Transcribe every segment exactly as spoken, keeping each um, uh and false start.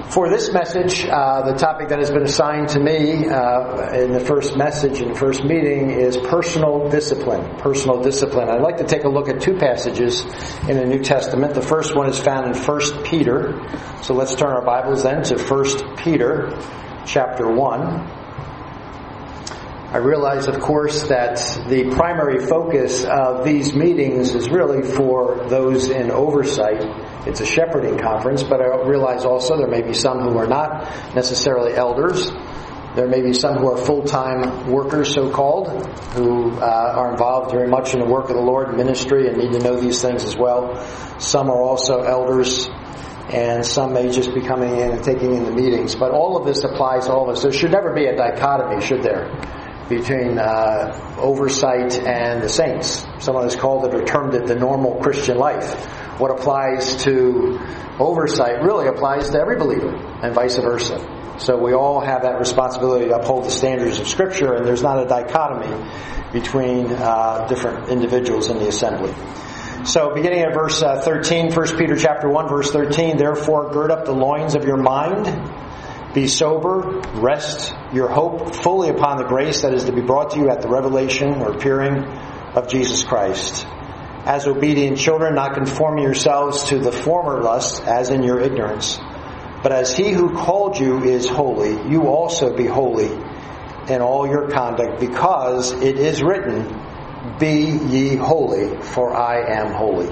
For this message, uh, the topic that has been assigned to me uh, in the first message, in the first meeting, is personal discipline. Personal discipline. I'd like to take a look at two passages in the New Testament. The first one is found in First Peter. So let's turn our Bibles then to First Peter chapter one. I realize, of course, that the primary focus of these meetings is really for those in oversight. It's a shepherding conference, but I realize also there may be some who are not necessarily elders. There may be some who are full-time workers, so-called, who uh, are involved very much in the work of the Lord and ministry and need to know these things as well. Some are also elders, and some may just be coming in and taking in the meetings. But all of this applies to all of us. There should never be a dichotomy, should there, between uh, oversight and the saints. Someone has called it or termed it the normal Christian life. What applies to oversight really applies to every believer, and vice versa. So we all have that responsibility to uphold the standards of Scripture, and there's not a dichotomy between uh, different individuals in the assembly. So beginning at verse uh, thirteen, First Peter chapter one, verse thirteen, therefore gird up the loins of your mind, be sober, rest your hope fully upon the grace that is to be brought to you at the revelation or appearing of Jesus Christ. As obedient children, not conforming yourselves to the former lusts as in your ignorance. But as he who called you is holy, you also be holy in all your conduct, because it is written, be ye holy, for I am holy.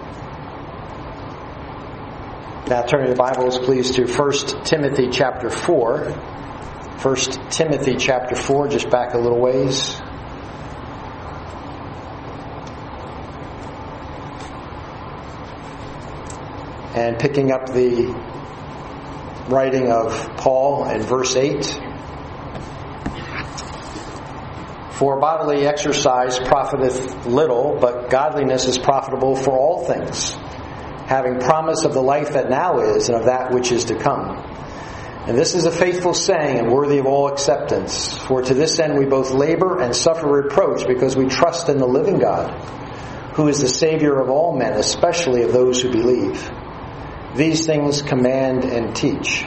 Now turning the Bibles, please, to First Timothy chapter four. First Timothy chapter four, just back a little ways. And picking up the writing of Paul in verse eight. For bodily exercise profiteth little, but godliness is profitable for all things, having promise of the life that now is and of that which is to come. And this is a faithful saying and worthy of all acceptance. For to this end we both labor and suffer reproach, because we trust in the living God, who is the Savior of all men, especially of those who believe. These things command and teach.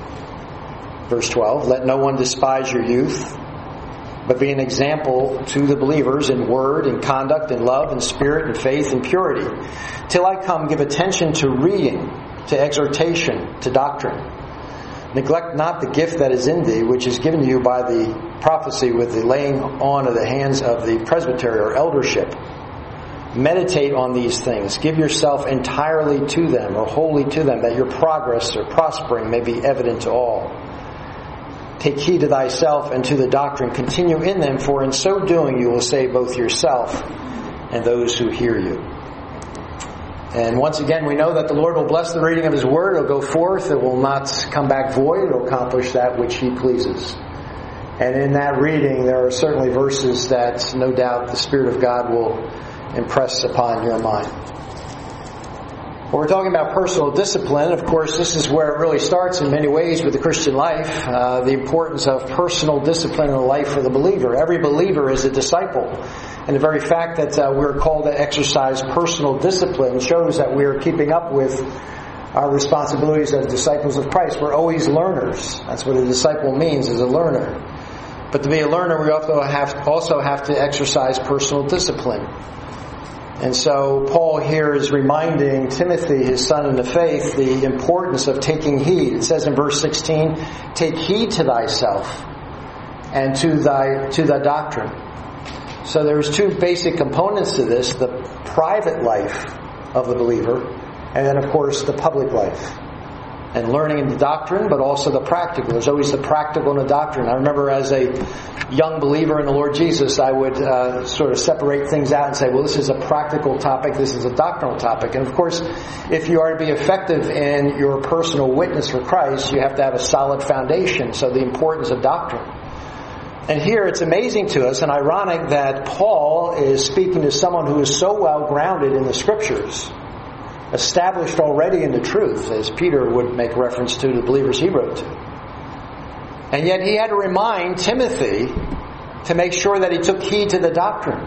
Verse twelve, let no one despise your youth, but be an example to the believers in word and conduct and love and spirit and faith and purity. Till I come, give attention to reading, to exhortation, to doctrine. Neglect not the gift that is in thee, which is given to you by the prophecy with the laying on of the hands of the presbytery or eldership. Meditate on these things. Give yourself entirely to them, or wholly to them, that your progress or prospering may be evident to all. Take heed to thyself and to the doctrine. Continue in them, for in so doing you will save both yourself and those who hear you. And once again, we know that the Lord will bless the reading of His Word. It will go forth. It will not come back void. It will accomplish that which He pleases. And in that reading, there are certainly verses that no doubt the Spirit of God will impress upon your mind. Well, we're talking about personal discipline. Of course, this is where it really starts in many ways with the Christian life. Uh, the importance of personal discipline in the life of the believer. Every believer is a disciple. And the very fact that uh, we're called to exercise personal discipline shows that we're keeping up with our responsibilities as disciples of Christ. We're always learners. That's what a disciple means, is a learner. But to be a learner, we also have, also have to exercise personal discipline. And so Paul here is reminding Timothy, his son in the faith, the importance of taking heed. It says in verse sixteen, take heed to thyself and to thy to the doctrine. So there's two basic components to this, the private life of the believer, and then of course the public life. And learning the doctrine, but also the practical. There's always the practical and the doctrine. I remember as a young believer in the Lord Jesus, I would uh, sort of separate things out and say, well, this is a practical topic, this is a doctrinal topic. And of course, if you are to be effective in your personal witness for Christ, you have to have a solid foundation. So the importance of doctrine. And here it's amazing to us and ironic that Paul is speaking to someone who is so well grounded in the Scriptures, established already in the truth, as Peter would make reference to the believers he wrote to. And yet he had to remind Timothy to make sure that he took heed to the doctrine.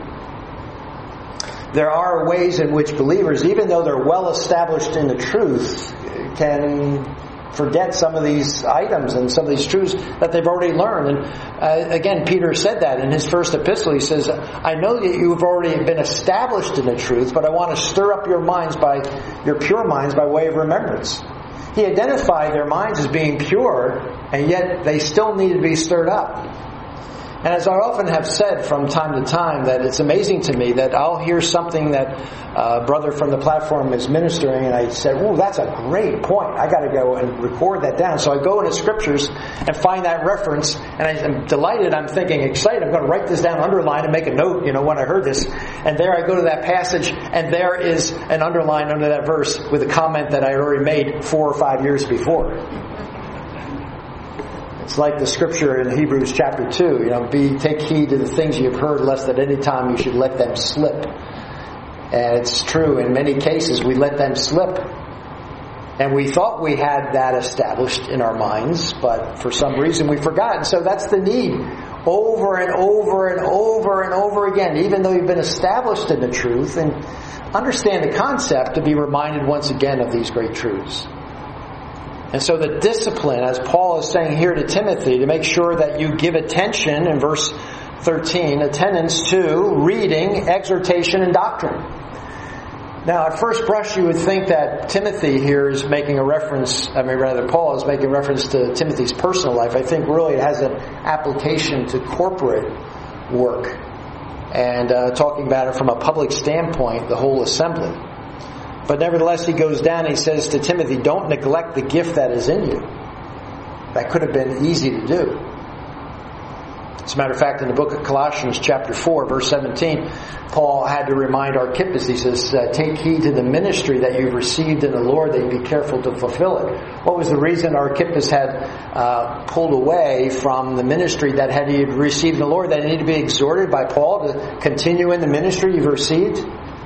There are ways in which believers, even though they're well established in the truth, can forget some of these items and some of these truths that they've already learned. And uh, again, Peter said that in his first epistle. He says, I know that you've already been established in the truth, but I want to stir up your minds by, your pure minds by way of remembrance. He identified their minds as being pure, and yet they still need to be stirred up. And as I often have said from time to time, that it's amazing to me that I'll hear something that a brother from the platform is ministering, and I said, "Ooh, that's a great point. I got to go and record that down." So I go into scriptures and find that reference, and I'm delighted. I'm thinking, excited. I'm going to write this down, underline, and make a note. You know, when I heard this, and there I go to that passage, and there is an underline under that verse with a comment that I had already made four or five years before. It's like the scripture in Hebrews chapter two, you know, be take heed to the things you have heard, lest at any time you should let them slip. And it's true, in many cases we let them slip. And we thought we had that established in our minds, but for some reason we forgot. And so that's the need. Over and over and over and over again, even though you've been established in the truth and understand the concept, to be reminded once again of these great truths. And so the discipline, as Paul is saying here to Timothy, to make sure that you give attention, in verse thirteen, attendance to reading, exhortation, and doctrine. Now, at first brush, you would think that Timothy here is making a reference, I mean, rather, Paul is making reference to Timothy's personal life. I think really it has an application to corporate work. And uh, talking about it from a public standpoint, the whole assembly. But nevertheless, he goes down and he says to Timothy, don't neglect the gift that is in you. That could have been easy to do. As a matter of fact, in the book of Colossians chapter four, verse seventeen, Paul had to remind Archippus, he says, take heed to the ministry that you've received in the Lord, that you be careful to fulfill it. What was the reason Archippus had uh, pulled away from the ministry that had he received in the Lord, that he needed to be exhorted by Paul to continue in the ministry you've received?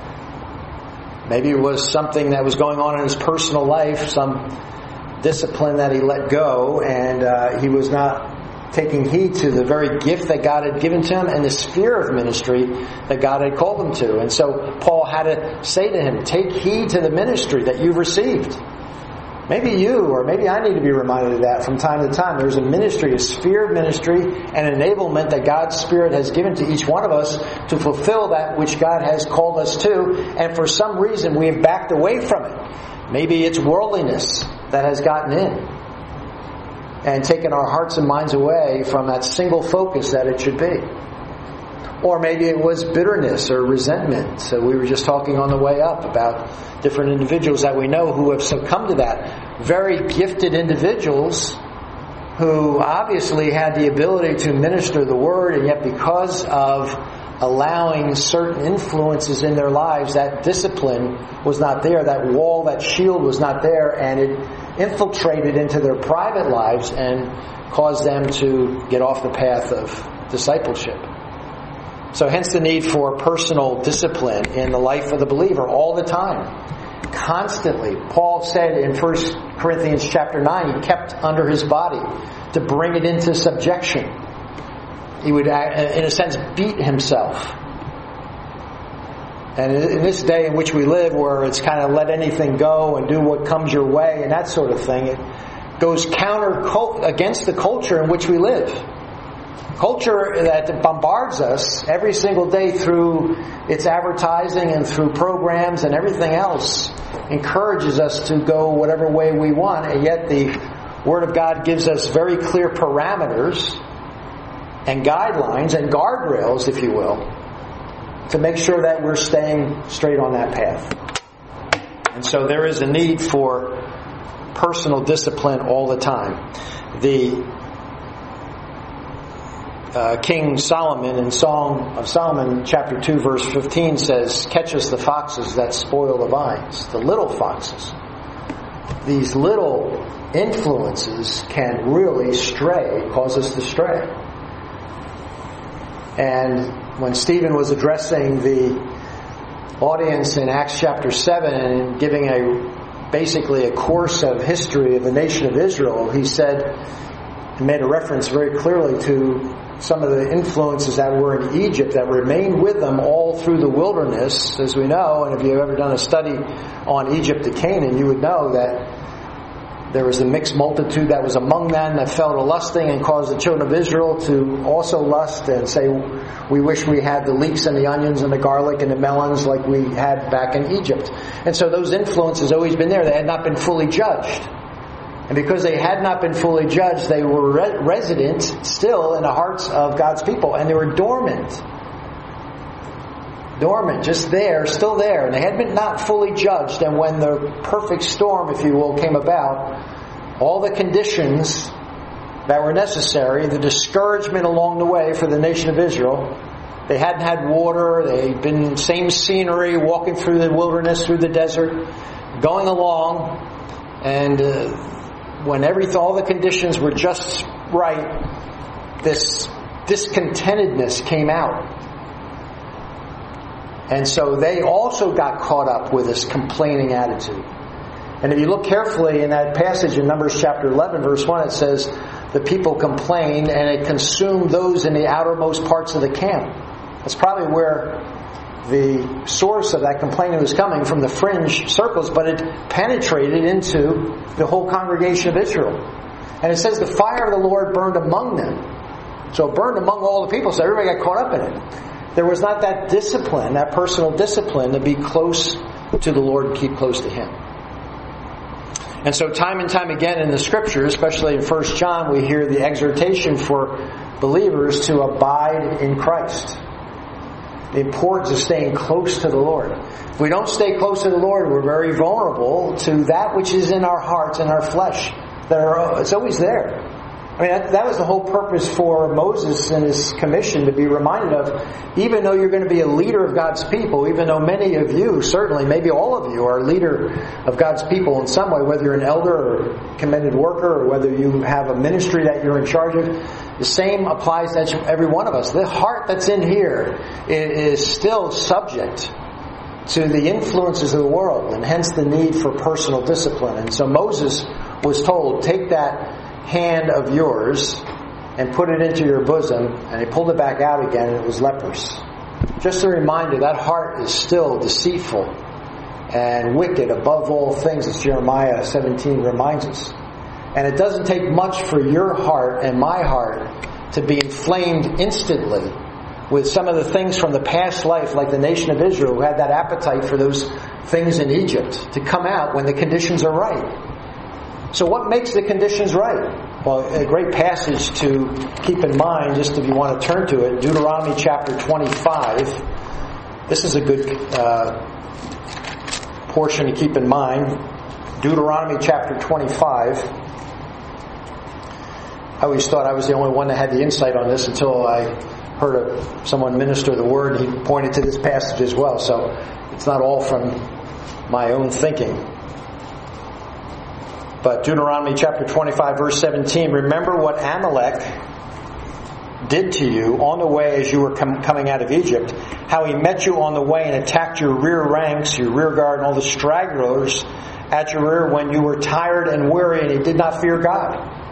Maybe it was something that was going on in his personal life, some discipline that he let go, and uh, he was not taking heed to the very gift that God had given to him and the sphere of ministry that God had called him to. And so Paul had to say to him, take heed to the ministry that you've received. Maybe you, or maybe I need to be reminded of that from time to time. There's a ministry, a sphere of ministry, and enablement that God's Spirit has given to each one of us to fulfill that which God has called us to, and for some reason we have backed away from it. Maybe it's worldliness that has gotten in and taken our hearts and minds away from that single focus that it should be. Or maybe it was bitterness or resentment. So we were just talking on the way up about different individuals that we know who have succumbed to that. Very gifted individuals who obviously had the ability to minister the Word, and yet because of allowing certain influences in their lives, that discipline was not there, that wall, that shield was not there, and it infiltrated into their private lives and caused them to get off the path of discipleship. So hence the need for personal discipline in the life of the believer all the time, constantly. Paul said in First Corinthians chapter nine, he kept under his body to bring it into subjection. He would, in a sense, beat himself. And in this day in which we live, where it's kind of let anything go and do what comes your way and that sort of thing, it goes counter against the culture in which we live. Culture that bombards us every single day through its advertising and through programs and everything else encourages us to go whatever way we want, and yet the Word of God gives us very clear parameters and guidelines and guardrails, if you will, to make sure that we're staying straight on that path. And so there is a need for personal discipline all the time. The Uh, King Solomon in Song of Solomon chapter two verse fifteen says, catch us the foxes that spoil the vines, the little foxes. These little influences can really stray, cause us to stray. And when Stephen was addressing the audience in Acts chapter seven and giving a basically a course of history of the nation of Israel, he said, he made a reference very clearly to some of the influences that were in Egypt that remained with them all through the wilderness, as we know. And if you've ever done a study on Egypt to Canaan, you would know that There was the mixed multitude that was among them that fell to lusting and caused the children of Israel to also lust and say, we wish we had the leeks and the onions and the garlic and the melons like we had back in Egypt. And so those influences have always been there. They had not been fully judged. And because they had not been fully judged, they were re- resident still in the hearts of God's people. And they were dormant. Dormant, just there, still there. And they had been not fully judged. And when the perfect storm, if you will, came about, all the conditions that were necessary, the discouragement along the way for the nation of Israel, they hadn't had water, they'd been same scenery, walking through the wilderness, through the desert, going along, and uh, when everything, all the conditions were just right, this discontentedness came out. And so they also got caught up with this complaining attitude. And if you look carefully in that passage in Numbers chapter eleven, verse one, it says, the people complained and it consumed those in the outermost parts of the camp. That's probably where the source of that complaining was coming, from the fringe circles, but it penetrated into the whole congregation of Israel. And it says the fire of the Lord burned among them. So it burned among all the people, so everybody got caught up in it. There was not that discipline, that personal discipline to be close to the Lord and keep close to Him. And so time and time again in the Scripture, especially in First John, we hear the exhortation for believers to abide in Christ. The importance of staying close to the Lord. If we don't stay close to the Lord, we're very vulnerable to that which is in our hearts and our flesh. That are, it's always there. I mean, that, that was the whole purpose for Moses and his commission, to be reminded of, even though you're going to be a leader of God's people, even though many of you, certainly, maybe all of you, are a leader of God's people in some way, whether you're an elder or commended worker, or whether you have a ministry that you're in charge of, the same applies to every one of us. The heart that's in here is still subject to the influences of the world, and hence the need for personal discipline. And so Moses was told, take that hand of yours and put it into your bosom, and he pulled it back out again and it was leprous. Just a reminder, that heart is still deceitful and wicked above all things, as Jeremiah seventeen reminds us. And it doesn't take much for your heart and my heart to be inflamed instantly with some of the things from the past life, like the nation of Israel, who had that appetite for those things in Egypt, to come out when the conditions are right. So what makes the conditions right? Well, a great passage to keep in mind, just if you want to turn to it, Deuteronomy chapter twenty-five. This is a good uh, portion to keep in mind. Deuteronomy chapter twenty-five. I always thought I was the only one that had the insight on this until I heard of someone minister the word. He pointed to this passage as well. So it's not all from my own thinking. But Deuteronomy chapter twenty-five, verse seventeen, remember what Amalek did to you on the way as you were com- coming out of Egypt, how he met you on the way and attacked your rear ranks, your rear guard, and all the stragglers at your rear when you were tired and weary and he did not fear God.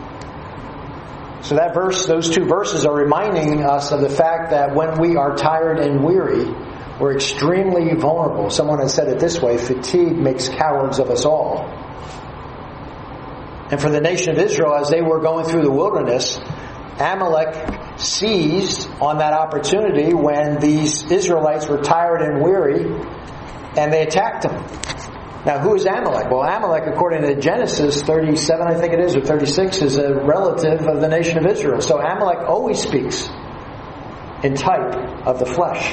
So that verse, those two verses are reminding us of the fact that when we are tired and weary, we're extremely vulnerable. Someone has said it this way, fatigue makes cowards of us all. And for the nation of Israel, as they were going through the wilderness, Amalek seized on that opportunity when these Israelites were tired and weary, and they attacked them. Now, who is Amalek? Well, Amalek, according to Genesis thirty-seven, I think it is, or thirty-six, is a relative of the nation of Israel. So Amalek always speaks in type of the flesh.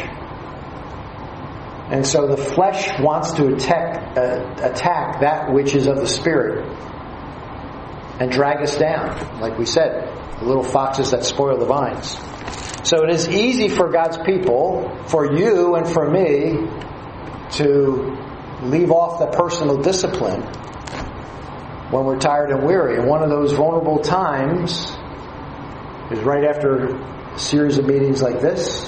And so the flesh wants to attack, uh, attack that which is of the Spirit and drag us down, like we said, the little foxes that spoil the vines. So it is easy for God's people, for you and for me, to leave off the personal discipline when we're tired and weary. And one of those vulnerable times is right after a series of meetings like this,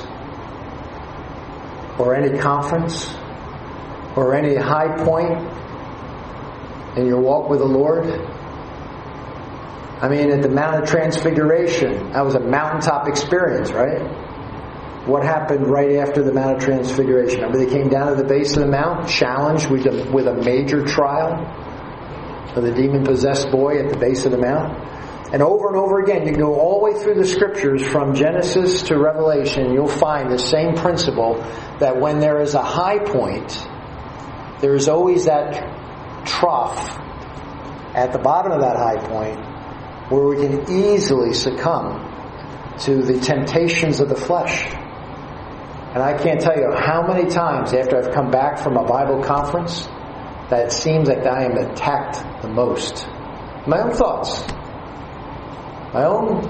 or any conference, or any high point in your walk with the Lord. I mean, at the Mount of Transfiguration, that was a mountaintop experience, right? What happened right after the Mount of Transfiguration? Remember, they came down to the base of the mount, challenged with a, with a major trial. of the demon-possessed boy at the base of the mount. And over and over again, you can go all the way through the scriptures from Genesis to Revelation, you'll find the same principle that when there is a high point, there is always that trough at the bottom of that high point where we can easily succumb to the temptations of the flesh. And I can't tell you how many times after I've come back from a Bible conference that it seems like I am attacked the most. My own thoughts. My own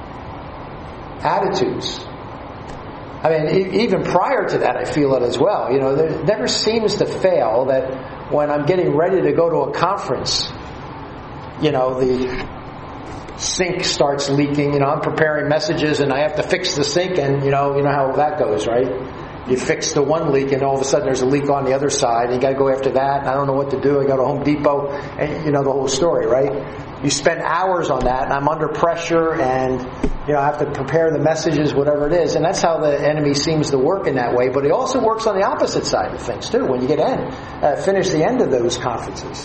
attitudes. I mean, even prior to that, I feel it as well. You know, there never seems to fail that when I'm getting ready to go to a conference, you know, the sink starts leaking. You know, I'm preparing messages and I have to fix the sink, and you know, you know how that goes, right? You fix the one leak, and all of a sudden there's a leak on the other side. And you got to go after that. And I don't know what to do. I go to Home Depot, and you know the whole story, right? You spend hours on that, and I'm under pressure, and you know I have to prepare the messages, whatever it is. And that's how the enemy seems to work in that way. But it also works on the opposite side of things too. When you get in, uh, finish the end of those conferences.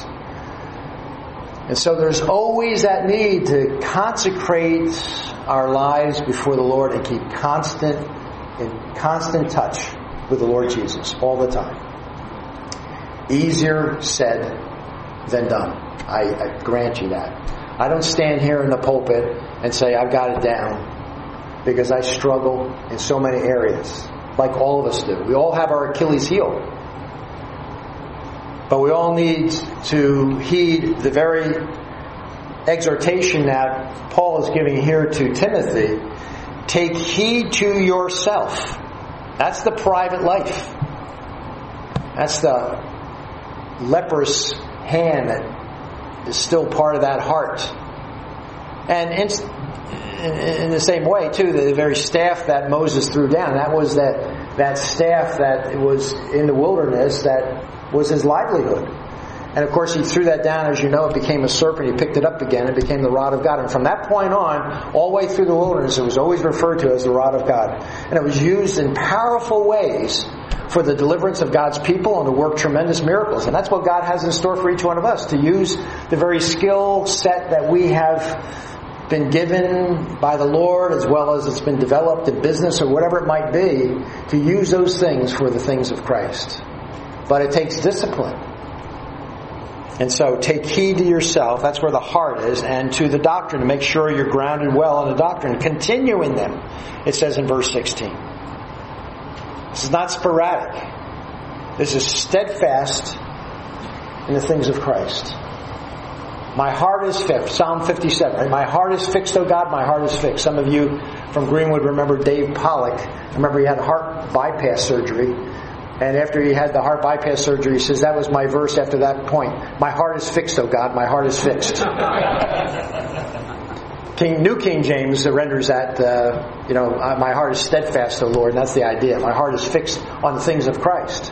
And so there's always that need to consecrate our lives before the Lord and keep constant, in constant touch with the Lord Jesus all the time. Easier said than done. I, I grant you that. I don't stand here in the pulpit and say I've got it down, because I struggle in so many areas, like all of us do. We all have our Achilles heel. But we all need to heed the very exhortation that Paul is giving here to Timothy. Take heed to yourself. That's the private life. That's the leprous hand that is still part of that heart. And in, in the same way, too, the very staff that Moses threw down, that was that, that staff that was in the wilderness that was his livelihood. And of course he threw that down, as you know, it became a serpent. He picked it up again, it became the rod of God. And from that point on, all the way through the wilderness, it was always referred to as the rod of God. And it was used in powerful ways for the deliverance of God's people and to work tremendous miracles. And that's what God has in store for each one of us, to use the very skill set that we have been given by the Lord, as well as it's been developed in business or whatever it might be, to use those things for the things of Christ. But it takes discipline. And so take heed to yourself, that's where the heart is, and to the doctrine, to make sure you're grounded well in the doctrine. Continue in them, it says in verse sixteen. This is not sporadic. This is steadfast in the things of Christ. My heart is fixed. Psalm fifty-seven. My heart is fixed, O God, my heart is fixed. Some of you from Greenwood remember Dave Pollock. I remember he had heart bypass surgery. And after he had the heart bypass surgery, he says, that was my verse after that point. My heart is fixed, O God, my heart is fixed. King, New King James renders that, uh, you know, my heart is steadfast, O Lord, and that's the idea. My heart is fixed on the things of Christ.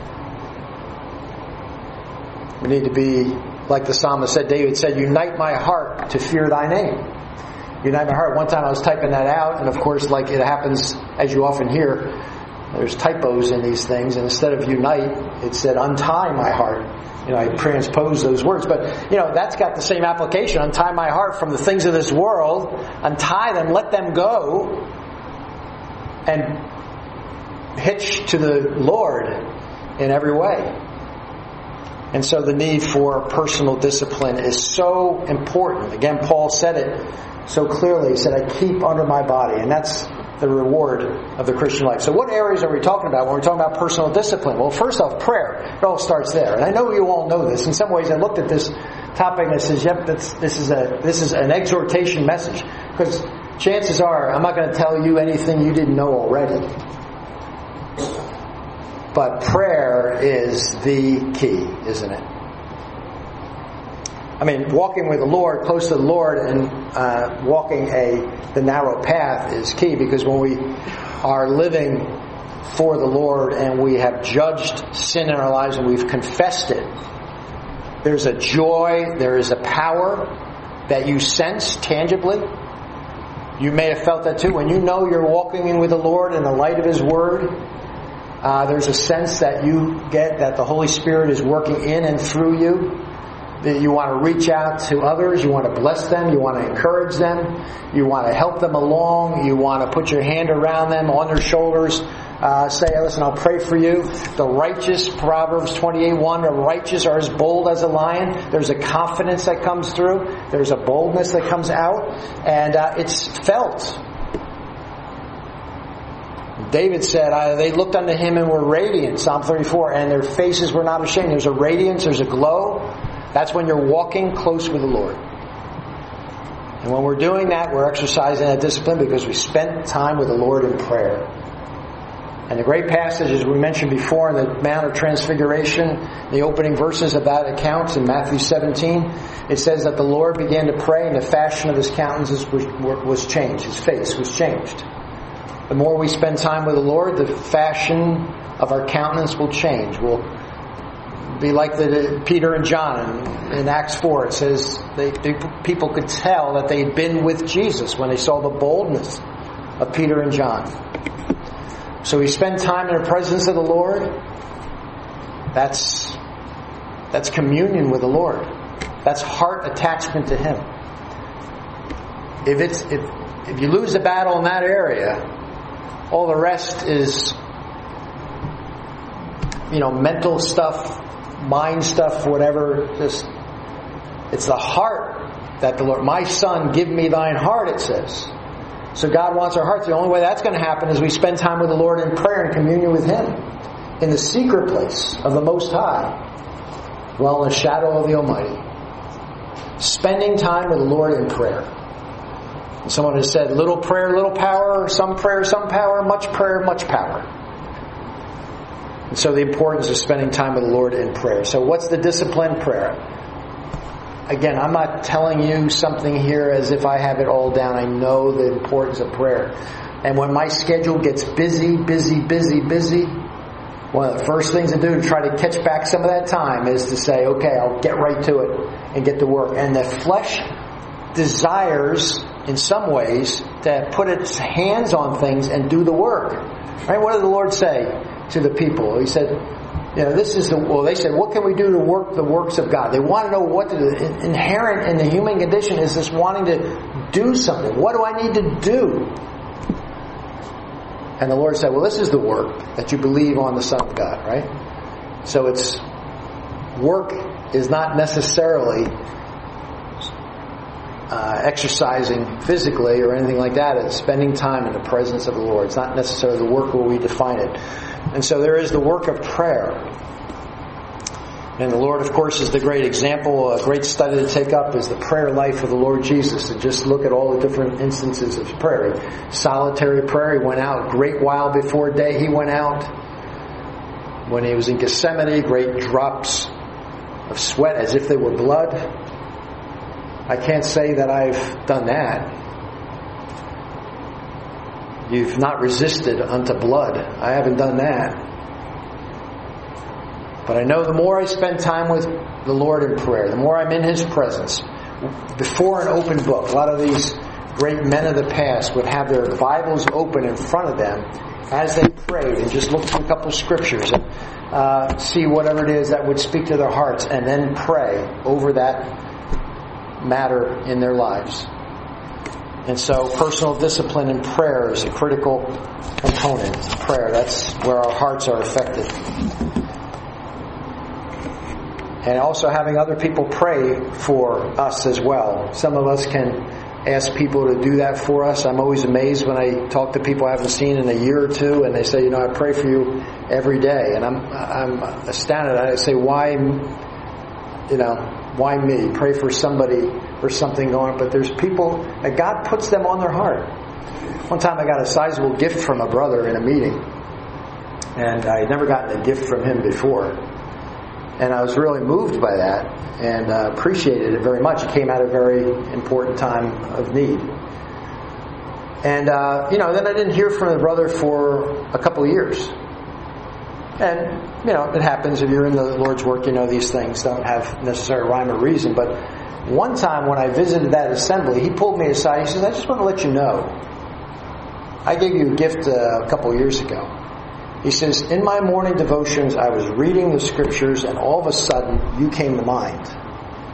We need to be, like the psalmist said, David said, unite my heart to fear thy name. Unite my heart. One time I was typing that out, and of course, like it happens, as you often hear, there's typos in these things, and instead of unite, it said untie my heart. You know, I transposed those words. But, you know, that's got the same application. Untie my heart from the things of this world. Untie them, let them go, and hitch to the Lord in every way. And so the need for personal discipline is so important. Again, Paul said it so clearly. He said, I keep under my body. And that's the reward of the Christian life. So what areas are we talking about when we're talking about personal discipline? Well, first off, prayer. It all starts there. And I know you all know this. In some ways, I looked at this topic and I said, yep, that's, this is a this is an exhortation message. Because chances are, I'm not going to tell you anything you didn't know already. But prayer is the key, isn't it? I mean, walking with the Lord, close to the Lord, and uh, walking a the narrow path is key, because when we are living for the Lord and we have judged sin in our lives and we've confessed it, there's a joy, there is a power that you sense tangibly. You may have felt that too. When you know you're walking in with the Lord in the light of His Word, uh, there's a sense that you get that the Holy Spirit is working in and through you. You want to reach out to others. You want to bless them. You want to encourage them. You want to help them along. You want to put your hand around them, on their shoulders. Uh, say, listen, I'll pray for you. The righteous, Proverbs twenty-eight one, the righteous are as bold as a lion. There's a confidence that comes through. There's a boldness that comes out. And uh, it's felt. David said, I, they looked unto him and were radiant, Psalm thirty-four, and their faces were not ashamed. There's a radiance, there's a glow. That's when you're walking close with the Lord. And when we're doing that, we're exercising that discipline because we spent time with the Lord in prayer. And the great passage, as we mentioned before, in the Mount of Transfiguration, the opening verses of that account in Matthew seventeen, it says that the Lord began to pray and the fashion of his countenance was, was changed. His face was changed. The more we spend time with the Lord, the fashion of our countenance will change. We'll be like the Peter and John in, in Acts four. It says they, they, people could tell that they'd been with Jesus when they saw the boldness of Peter and John. So we spend time in the presence of the Lord. That's that's communion with the Lord. That's heart attachment to Him. If it's if if you lose the battle in that area, all the rest is, you know, mental stuff, mind stuff, whatever. Just it's the heart that the Lord. My son, give me thine heart. It says. So God wants our hearts. The only way that's going to happen is we spend time with the Lord in prayer and communion with Him in the secret place of the Most High, dwell in the shadow of the Almighty. Spending time with the Lord in prayer. And someone has said, little prayer, little power, some prayer, some power, much prayer, much power. And so the importance of spending time with the Lord in prayer. So what's the discipline? Prayer. Again, I'm not telling you something here as if I have it all down. I know the importance of prayer. And when my schedule gets busy, busy, busy, busy, one of the first things to do to try to catch back some of that time is to say, okay, I'll get right to it and get to work. And the flesh desires, in some ways, to put its hands on things and do the work. Right? What did the Lord say to the people? He said, you know, this is the, well, they said, what can we do to work the works of God? They want to know what to do. Inherent in the human condition is this wanting to do something. What do I need to do? And the Lord said, well, this is the work, that you believe on the Son of God, right? So it's, work is not necessarily uh, exercising physically or anything like that. It's spending time in the presence of the Lord. It's not necessarily the work where we define it. And so there is the work of prayer. And the Lord, of course, is the great example. A great study to take up is the prayer life of the Lord Jesus. And just look at all the different instances of prayer. Solitary prayer. He went out a great while before day. He went out when he was in Gethsemane. Great drops of sweat as if they were blood. I can't say that I've done that. You've not resisted unto blood. I haven't done that. But I know the more I spend time with the Lord in prayer, the more I'm in His presence, before an open book. A lot of these great men of the past would have their Bibles open in front of them as they prayed and just look through a couple of scriptures and uh, see whatever it is that would speak to their hearts and then pray over that matter in their lives. And so personal discipline in prayer is a critical component of prayer. That's where our hearts are affected. And also having other people pray for us as well. Some of us can ask people to do that for us. I'm always amazed when I talk to people I haven't seen in a year or two and they say, you know, I pray for you every day. And I'm I'm astounded. I say, why, you know, why me? Pray for somebody or something going on. But there's people that God puts them on their heart. One time I got a sizable gift from a brother in a meeting. And I had never gotten a gift from him before. And I was really moved by that and uh, appreciated it very much. It came at a very important time of need. And, uh, you know, then I didn't hear from the brother for a couple of years. And, you know, it happens if you're in the Lord's work, you know, these things don't have necessary rhyme or reason. But one time when I visited that assembly, he pulled me aside. He says, I just want to let you know, I gave you a gift uh, a couple of years ago. He says, in my morning devotions, I was reading the scriptures and all of a sudden you came to mind.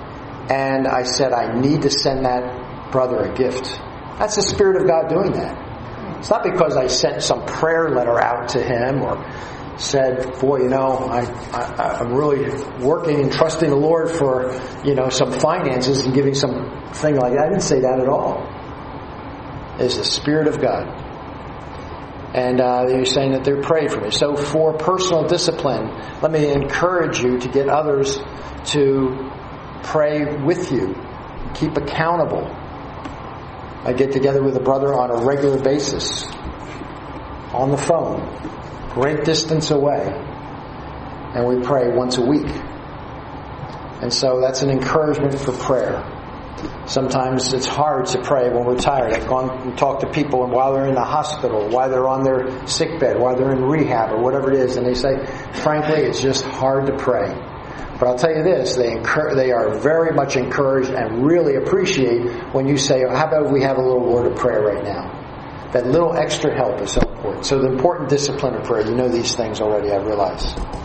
and I said, I need to send that brother a gift. That's the Spirit of God doing that. It's not because I sent some prayer letter out to him or said, boy, you know, I, I, I'm really working and trusting the Lord for, you know, some finances and giving something like that. I didn't say that at all. It's the Spirit of God. And uh, they're saying that they're praying for me. So for personal discipline, let me encourage you to get others to pray with you. Keep accountable. I get together with a brother on a regular basis. On the phone. Great distance away. And we pray once a week. And so that's an encouragement for prayer. Sometimes it's hard to pray when we're tired. I've gone and talked to people and while they're in the hospital, while they're on their sick bed, while they're in rehab or whatever it is, and they say, frankly, it's just hard to pray. But I'll tell you this, they incur- they are very much encouraged and really appreciate when you say, how about we have a little word of prayer right now? That little extra help is so important. So the important discipline of prayer, you know these things already, I realize.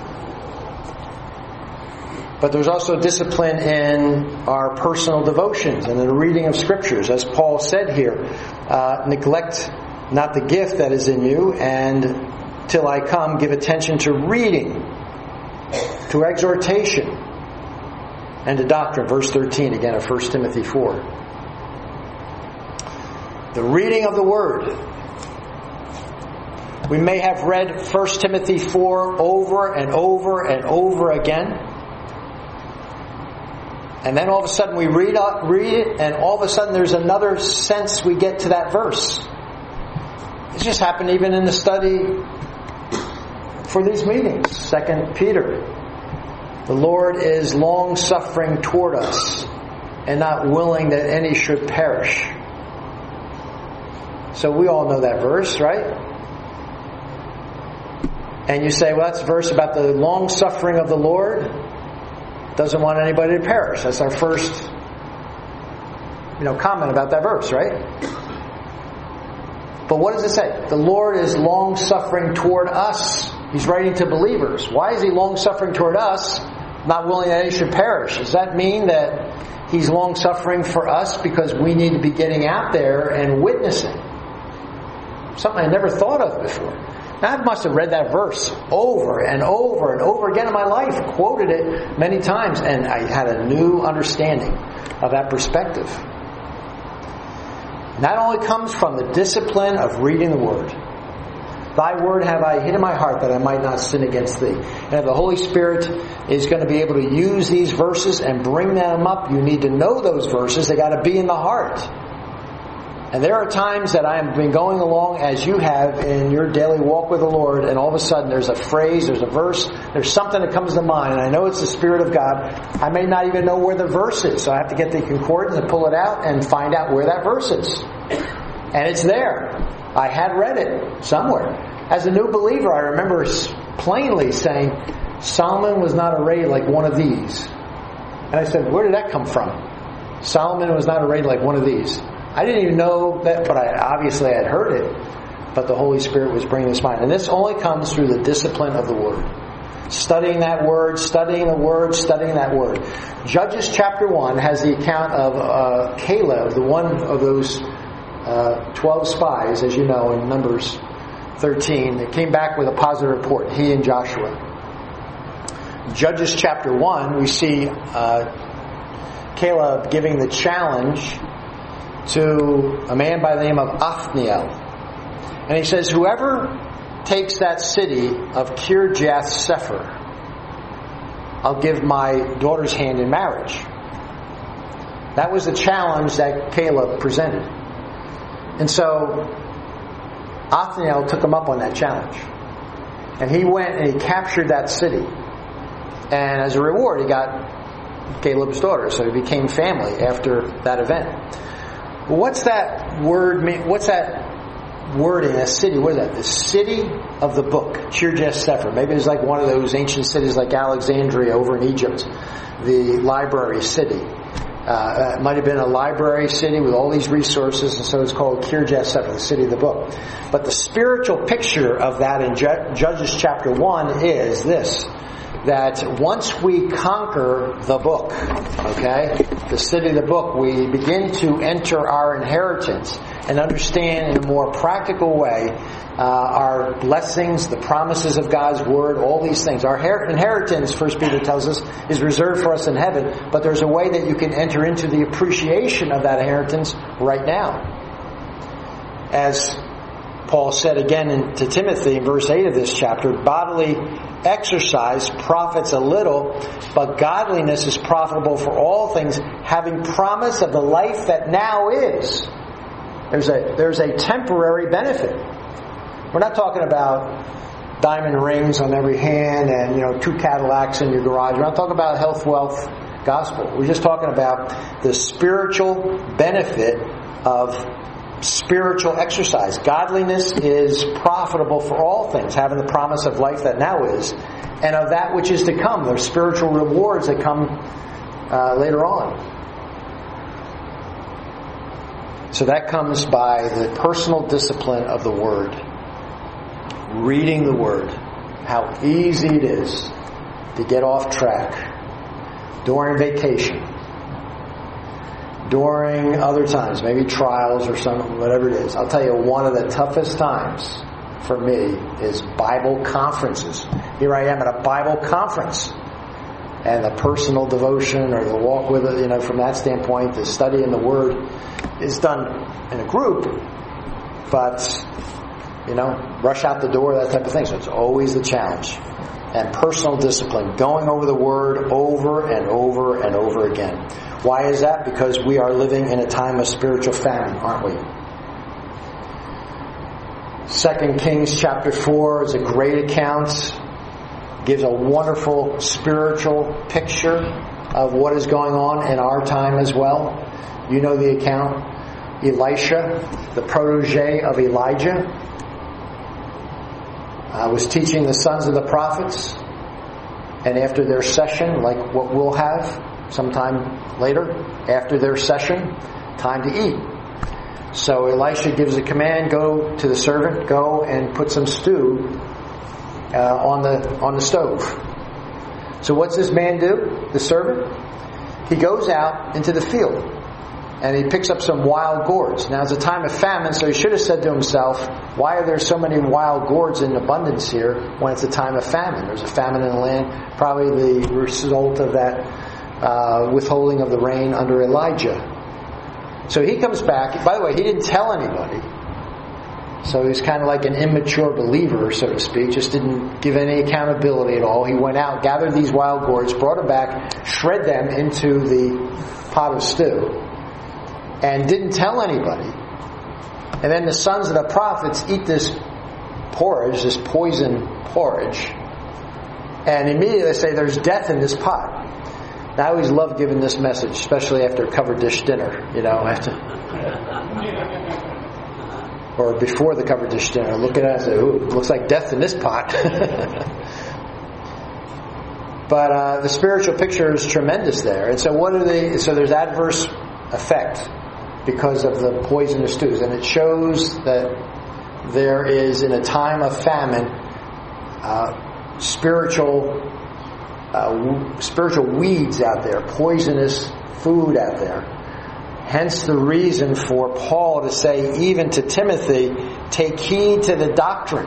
But there's also discipline in our personal devotions and in the reading of Scriptures. As Paul said here, uh, neglect not the gift that is in you, and till I come, give attention to reading, to exhortation, and to doctrine. Verse thirteen again of First Timothy four. The reading of the Word. We may have read First Timothy four over and over and over again. And then all of a sudden we read up, read it, and all of a sudden there's another sense we get to that verse. It just happened even in the study for these meetings. Second Peter. The Lord is long-suffering toward us, and not willing that any should perish. So we all know that verse, right? And you say, well, that's a verse about the long-suffering of the Lord. Doesn't want anybody to perish. That's our first, you know, comment about that verse, right? But what does it say? The Lord is long-suffering toward us. He's writing to believers. Why is He long-suffering toward us, not willing that any should perish? Does that mean that He's long-suffering for us because we need to be getting out there and witnessing? Something I never thought of before. Now, I must have read that verse over and over and over again in my life, quoted it many times, and I had a new understanding of that perspective. That only comes from the discipline of reading the Word. Thy Word have I hid in my heart that I might not sin against Thee. And if the Holy Spirit is going to be able to use these verses and bring them up, you need to know those verses. They got to be in the heart. And there are times that I have been going along as you have in your daily walk with the Lord, and all of a sudden there's a phrase, there's a verse, there's something that comes to mind, and I know it's the Spirit of God. I may not even know where the verse is, so I have to get the concordance and pull it out and find out where that verse is. And it's there. I had read it somewhere. As a new believer, I remember plainly saying, Solomon was not arrayed like one of these. And I said, where did that come from? Solomon was not arrayed like one of these. I didn't even know that, but I obviously had heard it. But the Holy Spirit was bringing this to mind. And this only comes through the discipline of the Word. Studying that Word, studying the Word, studying that Word. Judges chapter one has the account of uh, Caleb, the one of those uh, twelve spies, as you know, in Numbers thirteen. That came back with a positive report, he and Joshua. Judges chapter one, we see uh, Caleb giving the challenge to a man by the name of Othniel. And he says, whoever takes that city of Kirjath Sepher, I'll give my daughter's hand in marriage. That was the challenge that Caleb presented. And so Othniel took him up on that challenge. And he went and he captured that city. And as a reward, he got Caleb's daughter. So he became family after that event. What's that word mean? What's that word in a city? What is that? The city of the book. Kirjath Sepher. Maybe it's like one of those ancient cities like Alexandria over in Egypt. The library city. Uh, it might have been a library city with all these resources, and so it's called Kirjath Sepher, the city of the book. But the spiritual picture of that in Judges chapter one is this. that once we conquer the book, okay, the city of the book, we begin to enter our inheritance and understand in a more practical way uh, our blessings, the promises of God's Word, all these things. Our her- inheritance, First Peter tells us, is reserved for us in heaven, but there's a way that you can enter into the appreciation of that inheritance right now. As Paul said again in, to Timothy in verse eight of this chapter, bodily exercise profits a little, but godliness is profitable for all things, having promise of the life that now is. There's a, there's a temporary benefit. We're not talking about diamond rings on every hand and, you know, two Cadillacs in your garage. We're not talking about health, wealth, gospel. We're just talking about the spiritual benefit of spiritual exercise. Godliness is profitable for all things, having the promise of life that now is, and of that which is to come. There's spiritual rewards that come uh, later on. So that comes by the personal discipline of the Word. Reading the Word. How easy it is to get off track during vacation, during other times, maybe trials or some, whatever it is. I'll tell you, one of the toughest times for me is Bible conferences. Here I am at a Bible conference, and the personal devotion or the walk with it, you know, from that standpoint, the study in the Word is done in a group, but, you know, rush out the door, that type of thing. So it's always the challenge. And personal discipline, going over the Word over and over and over again. Why is that? Because we are living in a time of spiritual famine, aren't we? Second Kings chapter four is a great account. Gives a wonderful spiritual picture of what is going on in our time as well. You know the account. Elisha, the protege of Elijah, uh, was teaching the sons of the prophets. And after their session, like what we'll have sometime later, after their session, time to eat. So Elisha gives a command, go to the servant, go and put some stew uh, on the on the stove. So what's this man do, the servant? He goes out into the field and he picks up some wild gourds. Now it's a time of famine, so he should have said to himself, why are there so many wild gourds in abundance here when it's a time of famine? There's a famine in the land, probably the result of that uh, withholding of the rain under Elijah. So he comes back. By the way, he didn't tell anybody. So he's kind of like an immature believer, so to speak. Just didn't give any accountability at all. He went out, gathered these wild gourds, brought them back, shred them into the pot of stew, and didn't tell anybody. And then the sons of the prophets eat this porridge, this poison porridge, and immediately they say, there's death in this pot. Now, I always love giving this message, especially after a covered dish dinner, you know, after, or before the covered dish dinner. Look at it and say, ooh, it looks like death in this pot. But uh, the spiritual picture is tremendous there. And so what are they, so there's adverse effect because of the poisonous stews. And it shows that there is, in a time of famine, uh, spiritual Uh, spiritual weeds out there, poisonous food out there. Hence the reason for Paul to say, even to Timothy, take heed to the doctrine.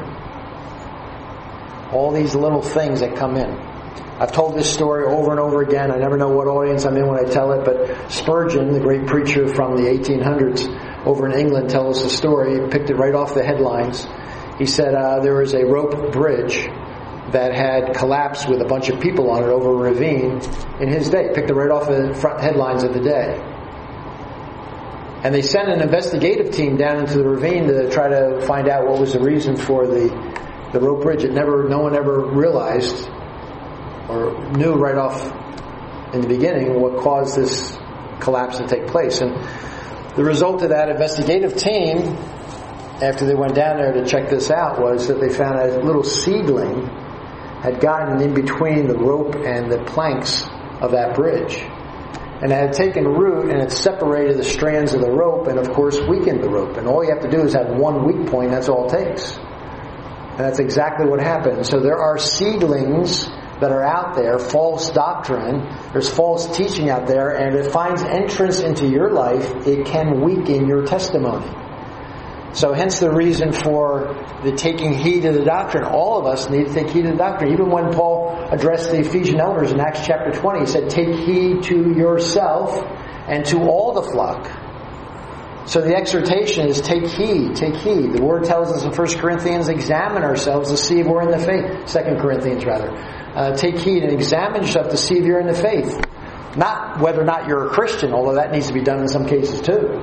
All these little things that come in. I've told this story over and over again. I never know what audience I'm in when I tell it, but Spurgeon, the great preacher from the eighteen hundreds over in England, tells us the story. He picked it right off the headlines. He said uh, there was a rope bridge that had collapsed with a bunch of people on it over a ravine in his day. Picked it right off the front headlines of the day. And they sent an investigative team down into the ravine to try to find out what was the reason for the the rope bridge. It never, no one ever realized or knew right off in the beginning what caused this collapse to take place. And the result of that investigative team, after they went down there to check this out, was that they found a little seedling had gotten in between the rope and the planks of that bridge. And it had taken root and it separated the strands of the rope and, of course, weakened the rope. And all you have to do is have one weak point, that's all it takes. And that's exactly what happened. So there are seedlings that are out there, false doctrine, there's false teaching out there, and if it finds entrance into your life, it can weaken your testimony. So hence the reason for the taking heed to the doctrine. All of us need to take heed to the doctrine. Even when Paul addressed the Ephesian elders in Acts chapter twenty, he said, take heed to yourself and to all the flock. So the exhortation is take heed, take heed. The Word tells us in First Corinthians, examine ourselves to see if we're in the faith. Second Corinthians rather. Uh, take heed and examine yourself to see if you're in the faith. Not whether or not you're a Christian, although that needs to be done in some cases too.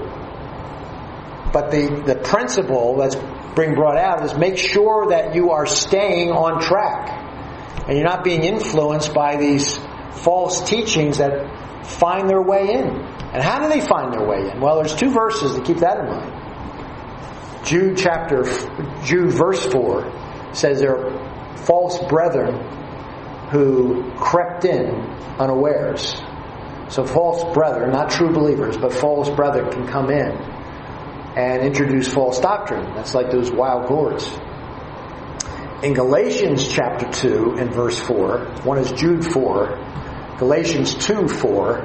But the, the principle that's being brought out is make sure that you are staying on track. And you're not being influenced by these false teachings that find their way in. And how do they find their way in? Well, there's two verses to keep that in mind. Jude chapter, Jude verse four says there are false brethren who crept in unawares. So false brethren, not true believers, but false brethren can come in and introduce false doctrine. That's like those wild gourds. In Galatians chapter two and verse four, one is Jude four, Galatians two four,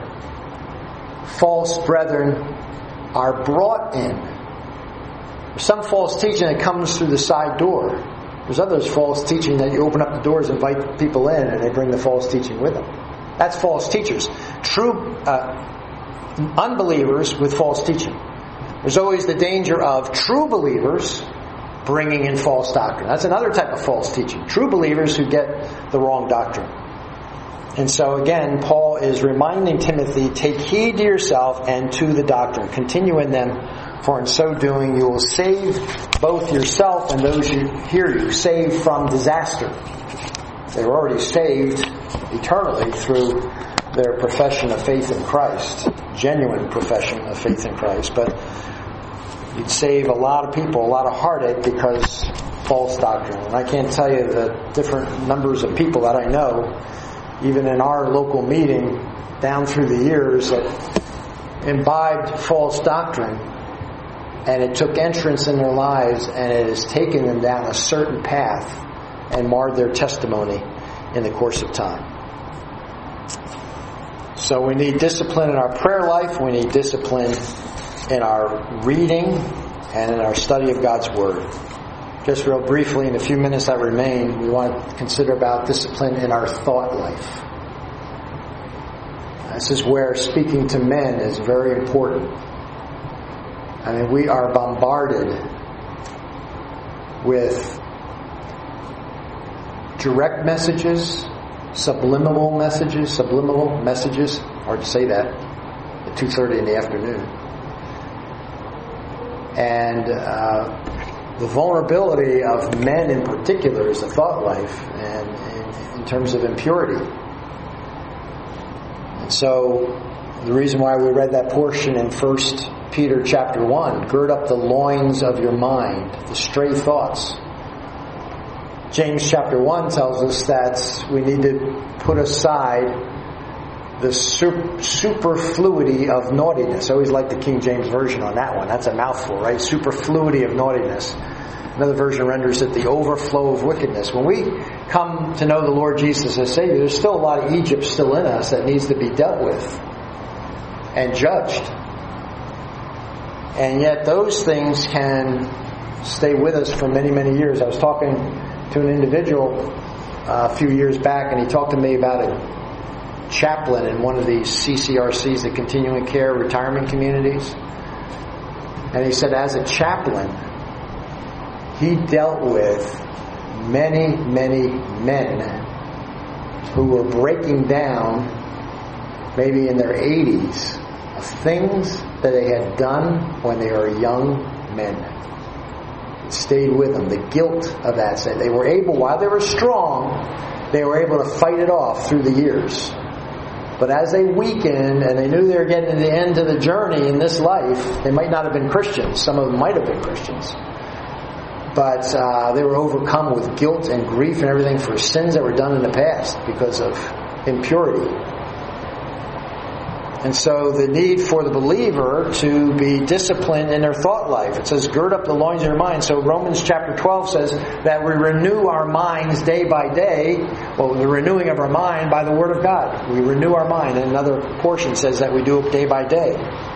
false brethren are brought in. There's some false teaching that comes through the side door. There's others false teaching that you open up the doors, invite people in, and they bring the false teaching with them. That's false teachers. True uh, unbelievers with false teaching. There's always the danger of true believers bringing in false doctrine. That's another type of false teaching. True believers who get the wrong doctrine. And so again, Paul is reminding Timothy, take heed to yourself and to the doctrine. Continue in them, for in so doing you will save both yourself and those who hear you. Save from disaster. They were already saved eternally through their profession of faith in Christ. Genuine profession of faith in Christ. But you'd save a lot of people, a lot of heartache because false doctrine. And I can't tell you the different numbers of people that I know, even in our local meeting, down through the years, that imbibed false doctrine, and it took entrance in their lives, and it has taken them down a certain path and marred their testimony in the course of time. So we need discipline in our prayer life, we need discipline in our reading, and in our study of God's Word. Just real briefly, in the few minutes that remain, we want to consider about discipline in our thought life. This is where speaking to men is very important. I mean, we are bombarded with direct messages, subliminal messages, subliminal messages, hard to say that, at two thirty in the afternoon. And uh, the vulnerability of men in particular is the thought life, and in, in terms of impurity. And so, the reason why we read that portion in First Peter chapter one, gird up the loins of your mind, the stray thoughts. James chapter one tells us that we need to put aside the super, superfluity of naughtiness. I always like the King James Version on that one. That's a mouthful, right? Superfluity of naughtiness. Another version renders it the overflow of wickedness. When we come to know the Lord Jesus as Savior, there's still a lot of Egypt still in us that needs to be dealt with and judged. And yet those things can stay with us for many, many years. I was talking to an individual uh, a few years back, and he talked to me about a chaplain in one of these C C R Cs, the Continuing Care Retirement Communities. And he said as a chaplain, he dealt with many, many men who were breaking down, maybe in their eighties, of things that they had done when they were young men. It stayed with them. The guilt of that. So they were able, while they were strong, they were able to fight it off through the years. But as they weakened and they knew they were getting to the end of the journey in this life, they might not have been Christians. Some of them might have been Christians. But uh, they were overcome with guilt and grief and everything for sins that were done in the past because of impurity. And so the need for the believer to be disciplined in their thought life. It says, gird up the loins of your mind. So Romans chapter twelve says that we renew our minds day by day. Well, the renewing of our mind by the Word of God. We renew our mind. And another portion says that we do it day by day.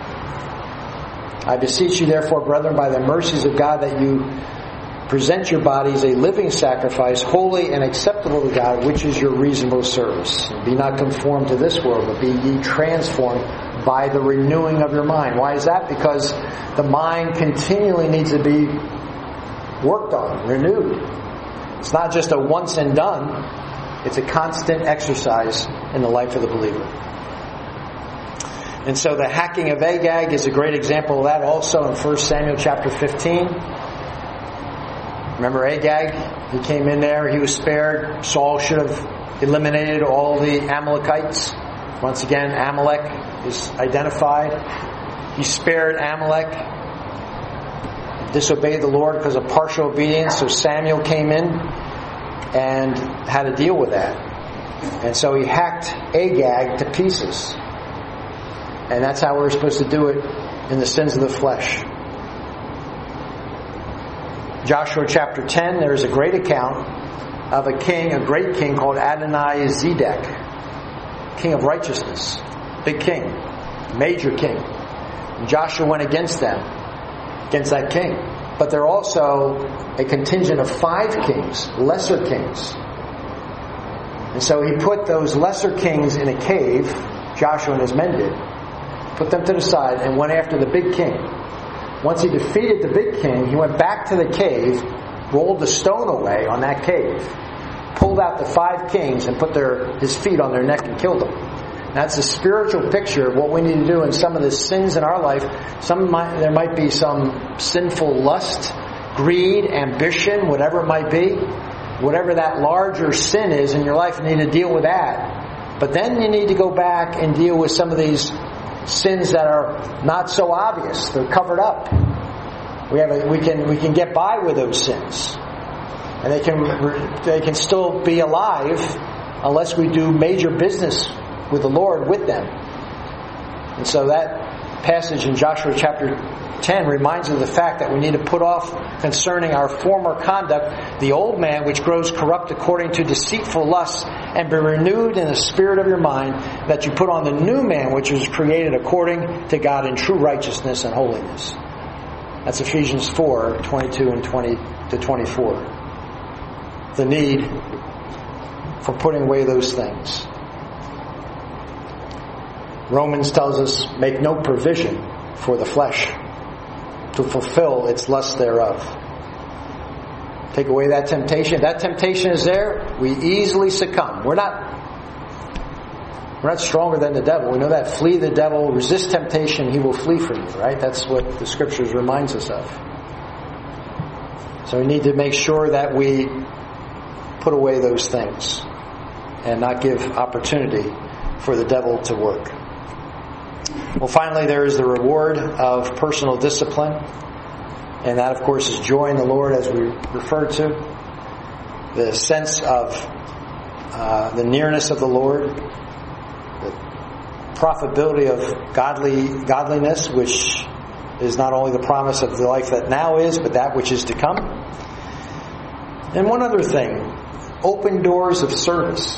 I beseech you therefore, brethren, by the mercies of God, that you present your bodies a living sacrifice, holy and acceptable to God, which is your reasonable service. Be not conformed to this world, but be ye transformed by the renewing of your mind. Why is that? Because the mind continually needs to be worked on, renewed. It's not just a once and done. It's a constant exercise in the life of the believer. And so the hacking of Agag is a great example of that also in First Samuel chapter fifteen. Remember Agag? He came in there. He was spared. Saul should have eliminated all the Amalekites. Once again, Amalek is identified. He spared Amalek. Disobeyed the Lord because of partial obedience. So Samuel came in and had to deal with that. And so he hacked Agag to pieces. And that's how we're supposed to do it in the sins of the flesh. Joshua chapter ten, there is a great account of a king, a great king called Adonai-Zedek, king of righteousness, big king, major king. And Joshua went against them, against that king. But there are also a contingent of five kings, lesser kings. And so he put those lesser kings in a cave, Joshua and his men did, put them to the side, and went after the big king. Once he defeated the big king, he went back to the cave, rolled the stone away on that cave, pulled out the five kings and put their his feet on their neck and killed them. That's a spiritual picture of what we need to do in some of the sins in our life. Some might, there might be some sinful lust, greed, ambition, whatever it might be. Whatever that larger sin is in your life, you need to deal with that. But then you need to go back and deal with some of these sins that are not so obvious. They're covered up. We have a, we can we can get by with those sins, and they can they can still be alive unless we do major business with the Lord with them. And so that passage in Joshua chapter ten reminds us of the fact that we need to put off concerning our former conduct the old man which grows corrupt according to deceitful lusts, and be renewed in the spirit of your mind, that you put on the new man which was created according to God in true righteousness and holiness. That's Ephesians four, twenty-two and twenty to twenty-four. The need for putting away those things. Romans tells us, make no provision for the flesh to fulfill its lust thereof. Take away that temptation. If that temptation is there, we easily succumb. We're not we're not stronger than the devil. We know that. Flee the devil, resist temptation, he will flee from you, right? That's what the scriptures reminds us of. So we need to make sure that we put away those things and not give opportunity for the devil to work. Well, finally, there is the reward of personal discipline. And that, of course, is joy in the Lord, as we referred to. The sense of uh, the nearness of the Lord. The profitability of godly godliness, which is not only the promise of the life that now is, but that which is to come. And one other thing. Open doors of service.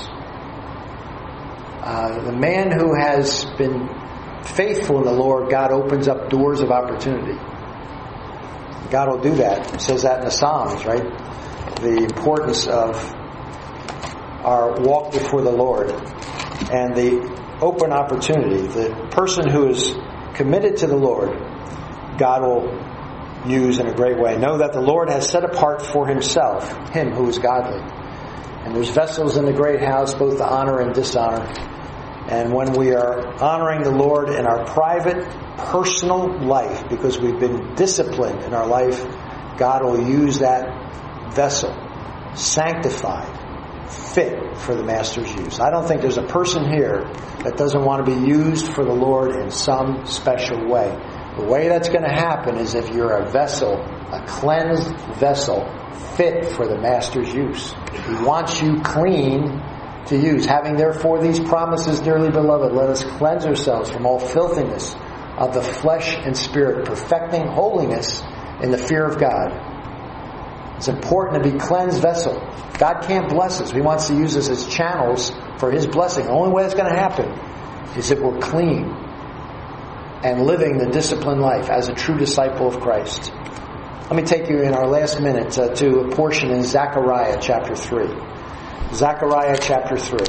Uh, the man who has been faithful in the Lord, God opens up doors of opportunity. God will do that. It says that in the Psalms, right? The importance of our walk before the Lord and the open opportunity. The person who is committed to the Lord, God will use in a great way. Know that the Lord has set apart for himself him who is godly. And there's vessels in the great house, both to honor and dishonor. And when we are honoring the Lord in our private, personal life, because we've been disciplined in our life, God will use that vessel, sanctified, fit for the Master's use. I don't think there's a person here that doesn't want to be used for the Lord in some special way. The way that's going to happen is if you're a vessel, a cleansed vessel, fit for the Master's use. He wants you clean to use. Having therefore these promises, dearly beloved, let us cleanse ourselves from all filthiness of the flesh and spirit, perfecting holiness in the fear of God. It's important to be cleansed vessel. God can't bless us. He wants to use us as channels for His blessing. The only way it's going to happen is if we're clean and living the disciplined life as a true disciple of Christ. Let me take you in our last minute uh, to a portion in Zechariah chapter three. Zechariah chapter three.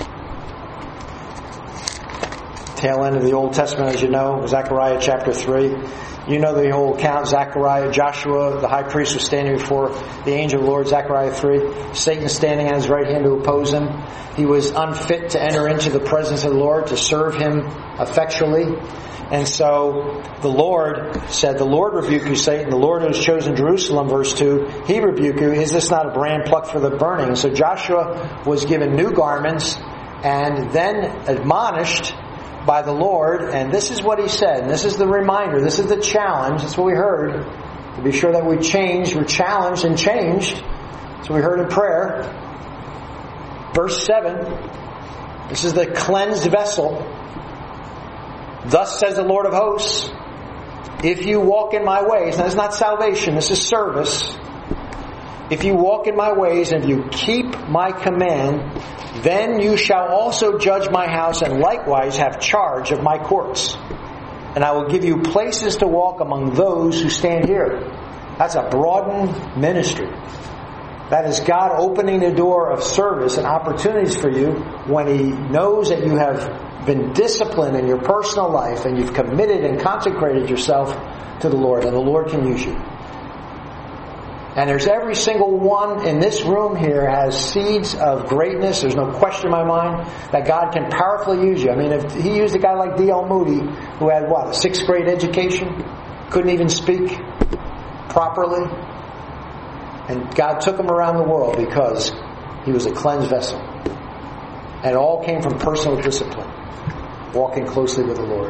Tail end of the Old Testament, as you know, Zechariah chapter three. You know the whole account. Zechariah, Joshua, the high priest, was standing before the angel of the Lord, Zechariah three. Satan standing at his right hand to oppose him. He was unfit to enter into the presence of the Lord, to serve Him effectually. And so the Lord said, the Lord rebuke you, Satan. The Lord who has chosen Jerusalem, verse two, He rebuke you. Is this not a brand plucked for the burning? So Joshua was given new garments and then admonished by the Lord. And this is what He said. And this is the reminder. This is the challenge. That's what we heard. To be sure that we change. We're challenged and changed. That's what we heard in prayer. Verse seven. This is the cleansed vessel. Thus says the Lord of hosts, if you walk in my ways, now it's not salvation, this is service. If you walk in my ways and if you keep my command, then you shall also judge my house and likewise have charge of my courts. And I will give you places to walk among those who stand here. That's a broadened ministry. That is God opening the door of service and opportunities for you when He knows that you have been disciplined in your personal life and you've committed and consecrated yourself to the Lord, and the Lord can use you. And there's every single one in this room here has seeds of greatness. There's no question in my mind that God can powerfully use you. I mean, if He used a guy like D L Moody, who had what, a sixth grade education, couldn't even speak properly, and God took him around the world because he was a cleansed vessel. And it all came from personal discipline, walking closely with the Lord.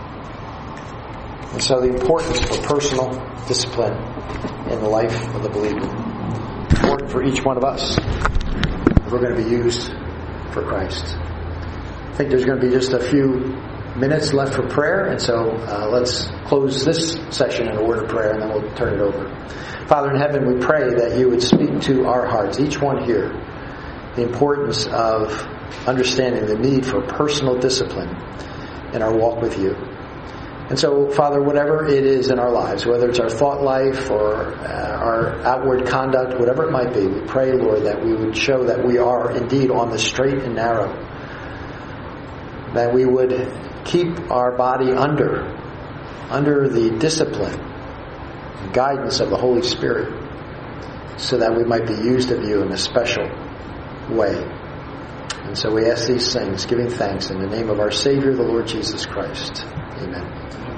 And so the importance for personal discipline in the life of the believer. Important for each one of us if we're going to be used for Christ. I think there's going to be just a few minutes left for prayer, and so uh, let's close this session in a word of prayer, and then we'll turn it over. Father in heaven, we pray that you would speak to our hearts, each one here, the importance of understanding the need for personal discipline in our walk with you. And so, Father, whatever it is in our lives, whether it's our thought life or uh, our outward conduct, whatever it might be, we pray, Lord, that we would show that we are indeed on the straight and narrow. That we would keep our body under, under the discipline and guidance of the Holy Spirit, so that we might be used of you in a special way. And so we ask these things, giving thanks in the name of our Savior, the Lord Jesus Christ. Amen.